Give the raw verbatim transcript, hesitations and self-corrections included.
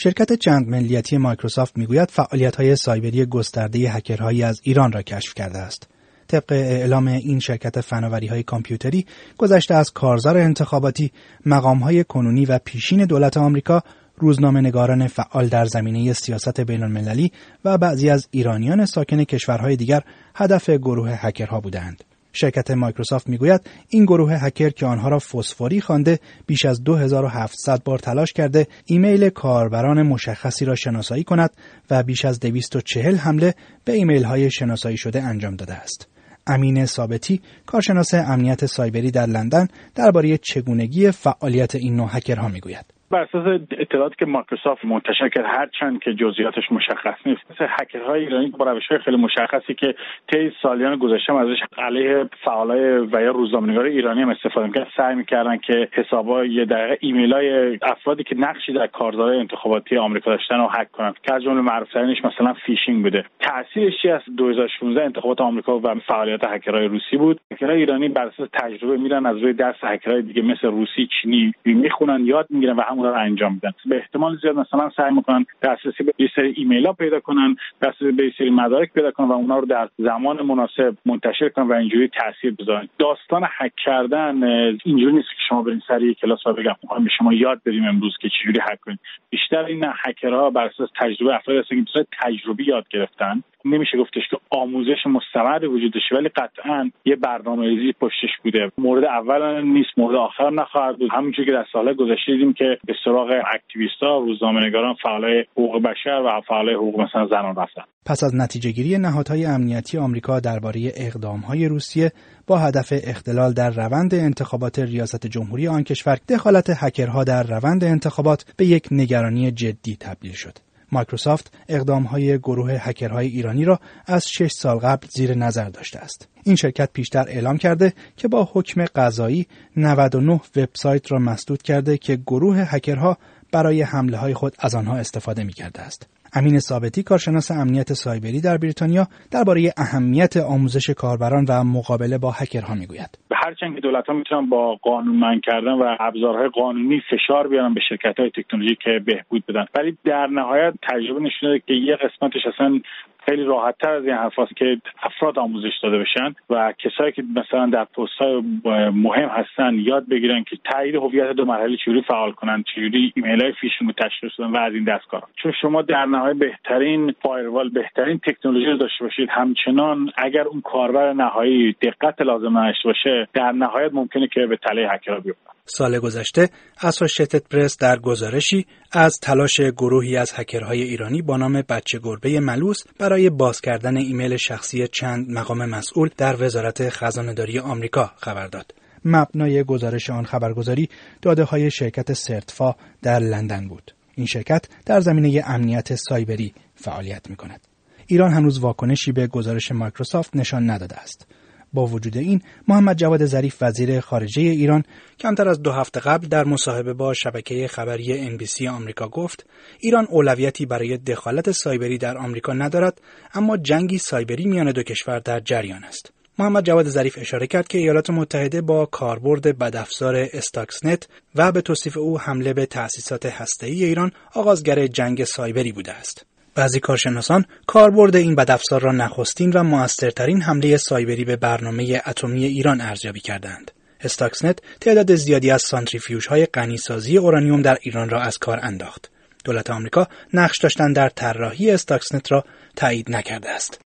شرکت چند ملیتی مایکروسافت میگوید فعالیت‌های سایبری گسترده هکرهایی از ایران را کشف کرده است. طبق اعلام این شرکت فناوری‌های کامپیوتری، گذشته از کارزار انتخاباتی، مقام‌های کنونی و پیشین دولت آمریکا، روزنامه‌نگاران فعال در زمینه سیاست بین‌المللی و بعضی از ایرانیان ساکن کشورهای دیگر هدف گروه هکرها بودند. شرکت مایکروسافت میگوید این گروه هکر که آنها را فسفوری خوانده بیش از دو هزار و هفتصد بار تلاش کرده ایمیل کاربران مشخصی را شناسایی کند و بیش از دویست و چهل حمله به ایمیل‌های شناسایی شده انجام داده است. امین ثابتی، کارشناس امنیت سایبری در لندن، درباره چگونگی فعالیت این نوع هکرها میگوید. بر اساس اطلاعاتی که مایکروسافت منتشر کرد، هرچند که جزئیاتش مشخص نیست، مثل هکرهای ایرانی با روش‌های خیلی مشخصی که طی سالیان گذشته ازش علیه فعالای و یا روزنامه‌نگار ایرانی هم استفاده می‌کردن، سعی می‌کردن که حسابای در ایمیل‌های افرادی که نقشی در کارزارهای انتخاباتی آمریکا داشتن رو هک کنن، که از جمله معروف‌ترینش مثلا فیشینگ بوده. تأثیرش چی از دو هزار و شانزده انتخابات آمریکا و فعالیت هکرهای روسی بود. هکرهای ایرانی بر اساس تجربه میرن از روی دست هکرهای دیگه مثل روسی، چینی میخونن، یاد میگیرن و اون رو انجام میدن. به احتمال زیاد مثلا سعی میکنن دسترسی به یه سری ایمیل‌ها پیدا کنن، دسترسی به یه سری مدارک پیدا کنن و اونا رو در زمان مناسب منتشر کنن و اینجوری تاثیر بذارن. داستان هک کردن اینجوری نیست که شما برین سری کلاس و بگم به شما یاد بدیم امروز که چجوری هک کنید. بیشتر این هکرها بر اساس تجربه افرادی هستن که مثلا تجربی یاد گرفتن. نمیشه گفتش که آموزش مستمر وجود داشته، ولی قطعاً یه برنامه‌ریزی پشتش بوده. مورد اول نیست، مورد آخر نخواهد بود. همونجوری که در سال‌های گذشته دیدیم که به سراغ اکتیویست‌ها، روزنامه‌نگاران، فعالای حقوق بشر و فعالای حقوق مثلا زنان رفتن. پس از نتیجه‌گیری نهادهای امنیتی آمریکا درباره اقدام‌های روسیه با هدف اختلال در روند انتخابات ریاست جمهوری آن کشور، دخالت هکرها در روند انتخابات به یک نگرانی جدی تبدیل شد. مایکروسافت اقدام‌های گروه هکرهای ایرانی را از شش سال قبل زیر نظر داشته است. این شرکت پیشتر اعلام کرده که با حکم قضایی نود و نه وبسایت را مسدود کرده که گروه هکرها برای حمله‌های خود از آنها استفاده می‌کرده است. امین ثابتی، کارشناس امنیت سایبری در بریتانیا، درباره اهمیت آموزش کاربران و مقابله با هکرها میگوید. هرچند که دولت‌ها میتونن با قانونمند کردن و ابزارهای قانونی فشار بیارن به شرکت‌های تکنولوژی که بهبود بدن، ولی در نهایت تجربه نشون داده که یه قسمتش اصلا خیلی راحت‌تر از این حرفاست که افراد آموزش داده بشن و کسایی که مثلا در پست‌های مهم هستن یاد بگیرن که تایید هویت دو مرحله چجوری فعال کنن، چجوری ایمیل‌های فیشینگ رو تشخیص بدن و از این دستکارا. چون شما در نهایت بهترین فایروال، بهترین تکنولوژی رو داشته باشید، همچنان اگر اون کاربر نهایی دقت لازم نداشته باشه، در نهایت ممکنه که به تله هکرها بیفته. سال گذشته اسوشییتد پرس در گزارشی از تلاش گروهی از هکرهای ایرانی با نام بچه گربه ملوس برای باز کردن ایمیل شخصی چند مقام مسئول در وزارت خزانه‌داری آمریکا خبر داد. مبنای گزارش آن خبرگزاری داده‌های شرکت سرتفا در لندن بود. این شرکت در زمینه امنیت سایبری فعالیت می‌کند. ایران هنوز واکنشی به گزارش مایکروسافت نشان نداده است. با وجود این، محمد جواد ظریف وزیر خارجه ایران کمتر از دو هفته قبل در مصاحبه با شبکه خبری ان بی سی آمریکا گفت ایران اولویتی برای دخالت سایبری در آمریکا ندارد، اما جنگی سایبری میان دو کشور در جریان است. محمد جواد ظریف اشاره کرد که ایالات متحده با کاربرد بدافزار استاکسنت و به توصیف او حمله به تأسیسات هسته‌ای ایران آغازگر جنگ سایبری بوده است. بعضی کارشناسان کاربرد این بدافزار را نخستین و موثرترین حمله سایبری به برنامه اتمی ایران ارزیابی کردند. استاکسنت تعداد زیادی از سانتریفیوژهای غنیسازی اورانیوم در ایران را از کار انداخت. دولت آمریکا نقش داشتن در طراحی استاکسنت را تایید نکرده است.